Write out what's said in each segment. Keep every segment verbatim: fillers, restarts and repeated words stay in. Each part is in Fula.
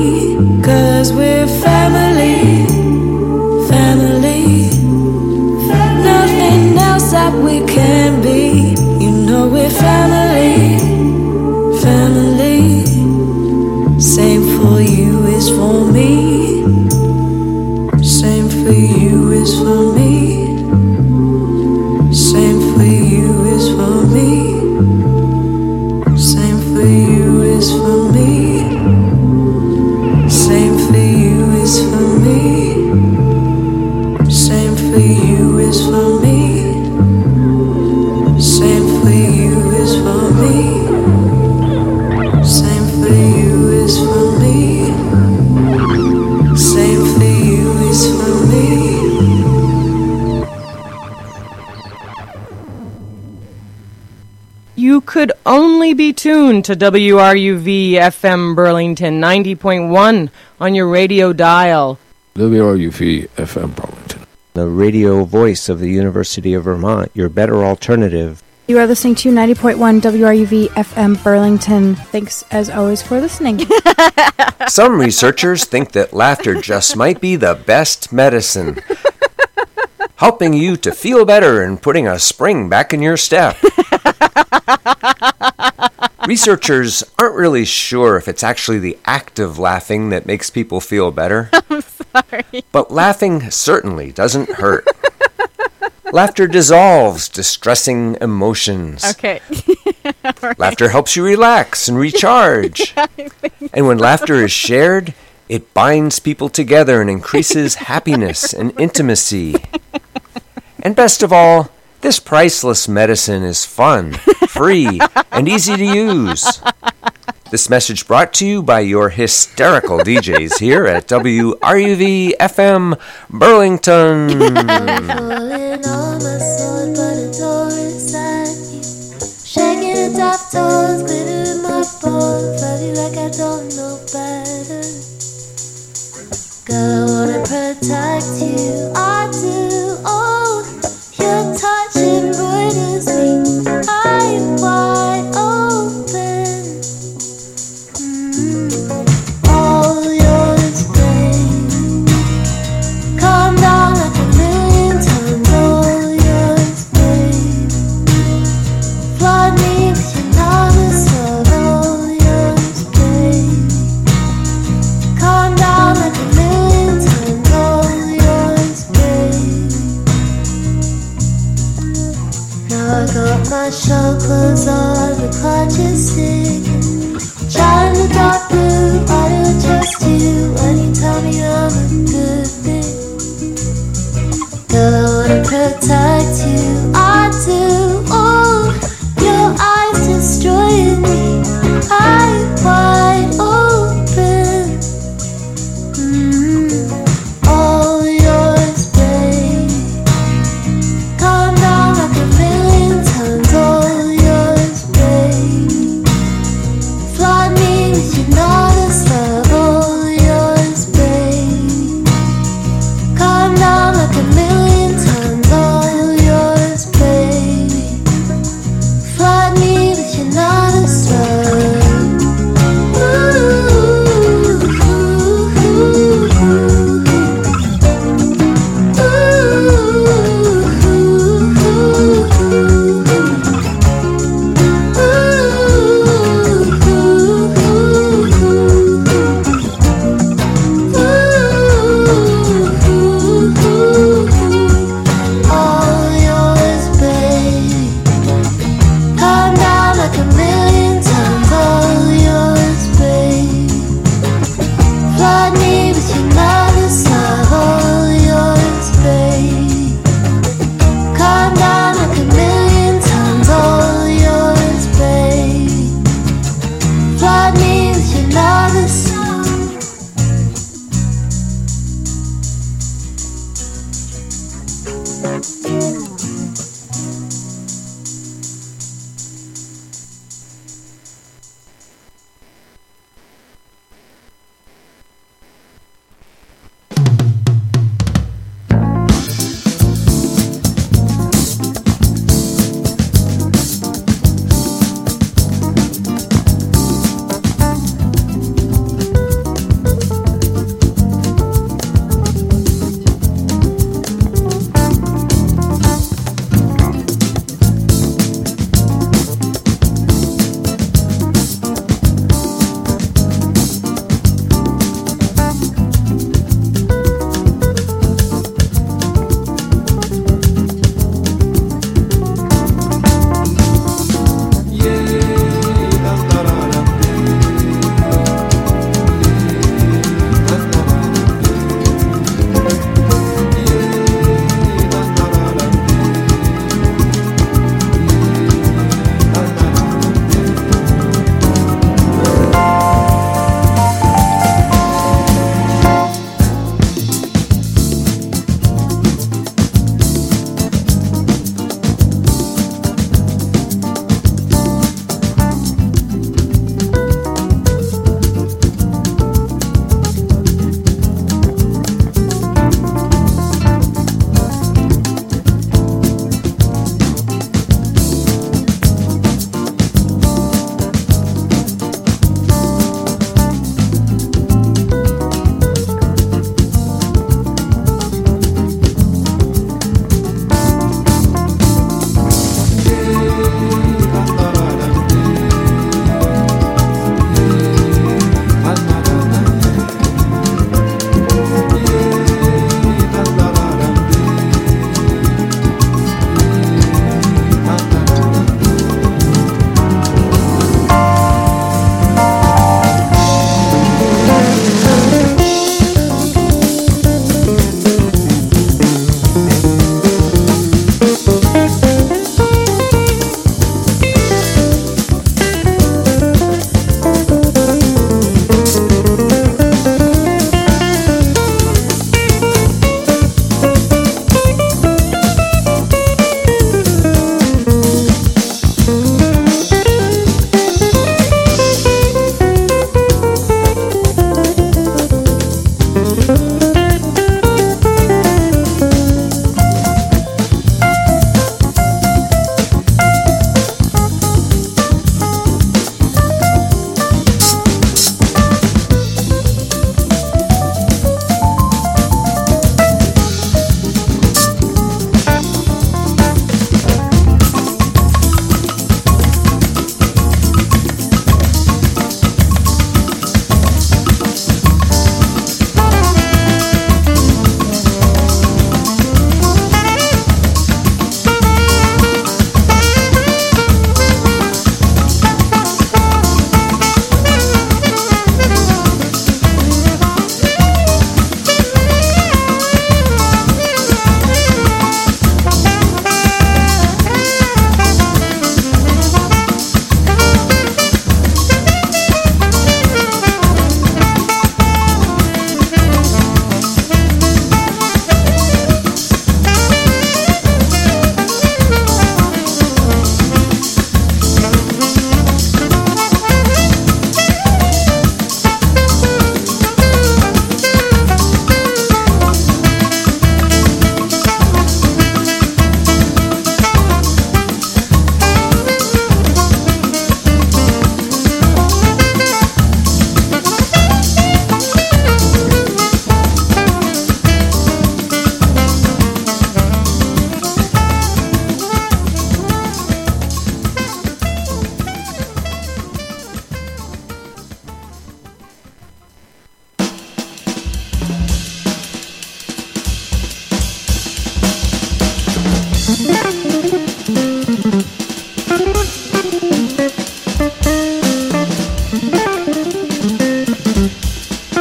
'cause we're family, family. Nothing else that we can be. You know we're family, family. Same for you is for me. Same for you is for me. Same for you is for me. Same for you is for me. Same for you is for me. Same for you is for me. Same for you is for me. Same for you is for me. Same for you is for me. You could only be tuned to W R U V F M Burlington ninety point one on your radio dial. W R U V F M Burlington, the radio voice of the University of Vermont, your better alternative. You are listening to ninety point one W R U V F M Burlington. Thanks, as always, for listening. Some researchers think that laughter just might be the best medicine, helping you to feel better and putting a spring back in your step. Researchers aren't really sure if it's actually the act of laughing that makes people feel better. I'm sorry. But laughing certainly doesn't hurt. Laughter dissolves distressing emotions. Okay. Right. Laughter helps you relax and recharge. And when laughter is shared, it binds people together and increases happiness and intimacy. And best of all, this priceless medicine is fun, free, and easy to use. This message brought to you by your hysterical D Js here at W R U V F M Burlington. Falling on my sword, but a door inside you. Shaking the top toes, glitter in my bones. Love you like I don't know better. Girl, I wanna protect you. I do. Oh, your touch embroiders me. I'm wide open. Mm. All yours, babe. Calm down like a million times. All yours, babe. Flood me with your knowledge of all yours, babe. Calm down like a million times. All yours, babe. Now I got my show clothes on, the clock is ticking. Shine in the dark blue, why do I trust you when you tell me I'm a good thing? Girl, I wanna protect you, I do. Oh, your eyes destroying me, I'm wide open. Mm. All yours, babe. Calm down like a million times. All yours, babe. Flood me with your knowledge love. All yours, babe. Calm down like a million times. All yours, babe. Flood me with your knowledge love. All yours, babe. Calm down like a million times. All yours, babe. Flood me with your knowledge love. All yours, babe. Calm down like a million times. All yours, babe. Flood me with your knowledge love.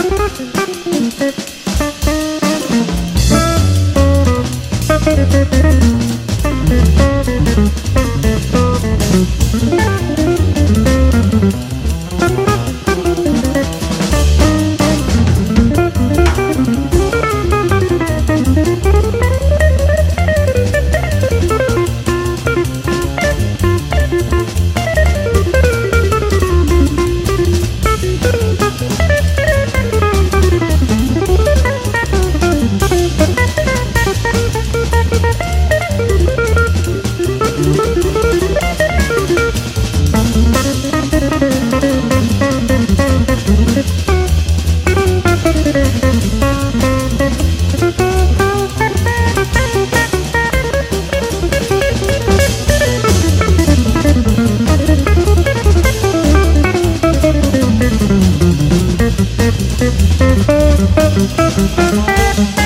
Thank you.